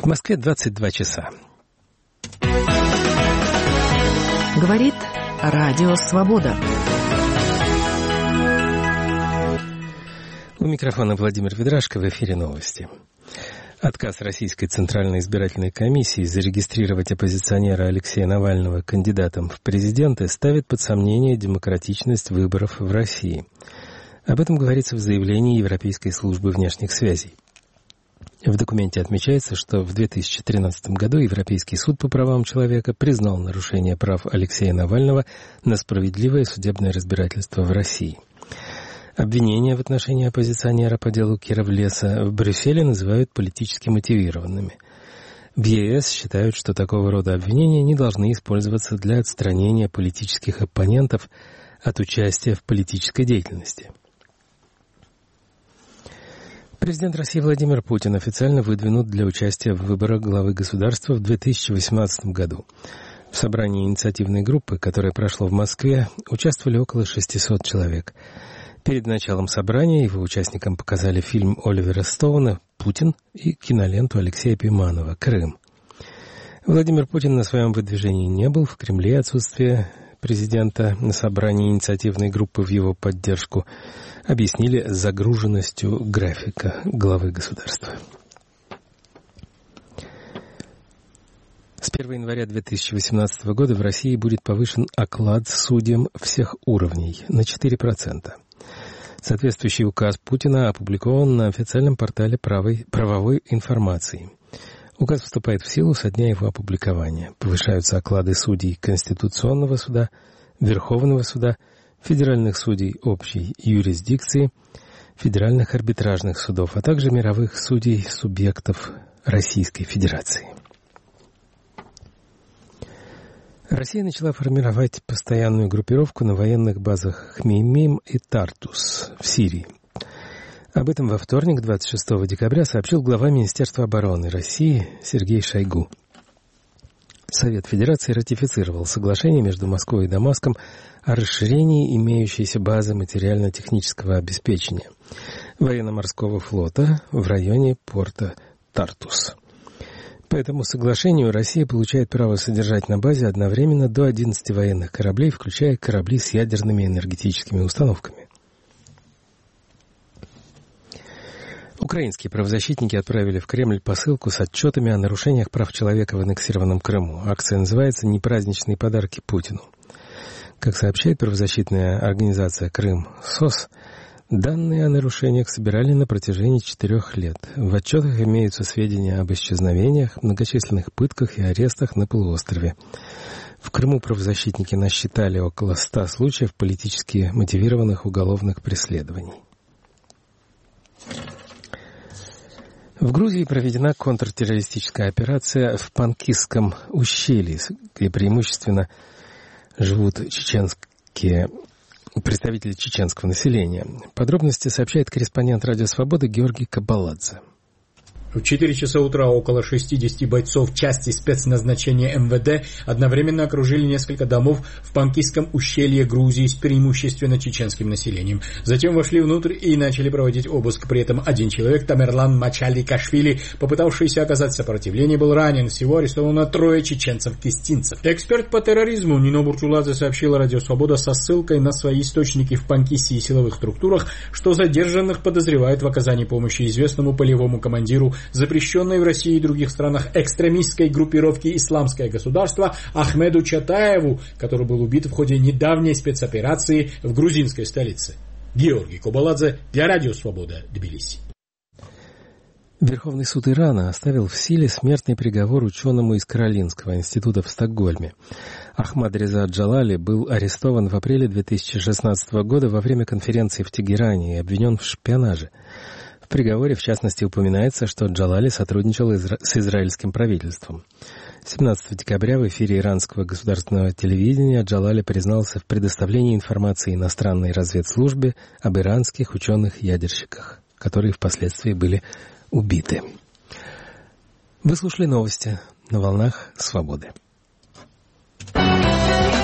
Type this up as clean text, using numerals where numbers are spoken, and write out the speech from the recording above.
В Москве 22 часа. Говорит Радио Свобода. У микрофона Владимир Ведрашко, в эфире новости. Отказ Российской Центральной избирательной комиссии зарегистрировать оппозиционера Алексея Навального кандидатом в президенты ставит под сомнение демократичность выборов в России. Об этом говорится в заявлении Европейской службы внешних связей. В документе отмечается, что в 2013 году Европейский суд по правам человека признал нарушение прав Алексея Навального на справедливое судебное разбирательство в России. Обвинения в отношении оппозиционера по делу Кировлеса в Брюсселе называют политически мотивированными. В ЕС считают, что такого рода обвинения не должны использоваться для отстранения политических оппонентов от участия в политической деятельности. Президент России Владимир Путин официально выдвинут для участия в выборах главы государства в 2018 году. В собрании инициативной группы, которое прошло в Москве, участвовали около 600 человек. Перед началом собрания его участникам показали фильм Оливера Стоуна «Путин» и киноленту Алексея Пиманова «Крым». Владимир Путин на своем выдвижении не был. В Кремле отсутствие президента на собрании инициативной группы в его поддержку объяснили загруженностью графика главы государства. С 1 января 2018 года в России будет повышен оклад судьям всех уровней на 4%. Соответствующий указ Путина опубликован на официальном портале правовой информации. Указ вступает в силу со дня его опубликования. Повышаются оклады судей Конституционного суда, Верховного суда, федеральных судей общей юрисдикции, федеральных арбитражных судов, а также мировых судей субъектов Российской Федерации. Россия начала формировать постоянную группировку на военных базах Хмеймим и Тартус в Сирии. Об этом во вторник, 26 декабря, сообщил глава Министерства обороны России Сергей Шойгу. Совет Федерации ратифицировал соглашение между Москвой и Дамаском о расширении имеющейся базы материально-технического обеспечения военно-морского флота в районе порта Тартус. По этому соглашению Россия получает право содержать на базе одновременно до 11 военных кораблей, включая корабли с ядерными энергетическими установками. Украинские правозащитники отправили в Кремль посылку с отчетами о нарушениях прав человека в аннексированном Крыму. Акция называется «Непраздничные подарки Путину». Как сообщает правозащитная организация «Крым СОС», данные о нарушениях собирали на протяжении 4 лет. В отчетах имеются сведения об исчезновениях, многочисленных пытках и арестах на полуострове. В Крыму правозащитники насчитали около 100 случаев политически мотивированных уголовных преследований. В Грузии проведена контртеррористическая операция в Панкисском ущелье, где преимущественно живут представители чеченского населения. Подробности сообщает корреспондент «Радио Свобода» Георгий Кабаладзе. В 4 часа утра около 60 бойцов части спецназначения МВД одновременно окружили несколько домов в Панкисском ущелье Грузии с преимущественно чеченским населением. Затем вошли внутрь и начали проводить обыск. При этом один человек, Тамерлан Мачаликашвили, попытавшийся оказать сопротивление, был ранен. Всего арестовано 3 чеченцев-кистинцев. Эксперт по терроризму Нино Бурчуладзе сообщила «Радио Свобода» со ссылкой на свои источники в Панкиссе и силовых структурах, что задержанных подозревают в оказании помощи известному полевому командиру запрещенной в России и других странах экстремистской группировки «Исламское государство» Ахмеду Чатаеву, который был убит в ходе недавней спецоперации в грузинской столице. Георгий Кабаладзе для «Радио Свобода», Тбилиси. Верховный суд Ирана оставил в силе смертный приговор ученому из Каролинского института в Стокгольме. Ахмад Реза Джалали был арестован в апреле 2016 года во время конференции в Тегеране и обвинен в шпионаже. В приговоре, в частности, упоминается, что Джалали сотрудничал с израильским правительством. 17 декабря в эфире иранского государственного телевидения Джалали признался в предоставлении информации иностранной разведслужбе об иранских ученых-ядерщиках, которые впоследствии были убиты. Вы слушали новости на волнах Свободы.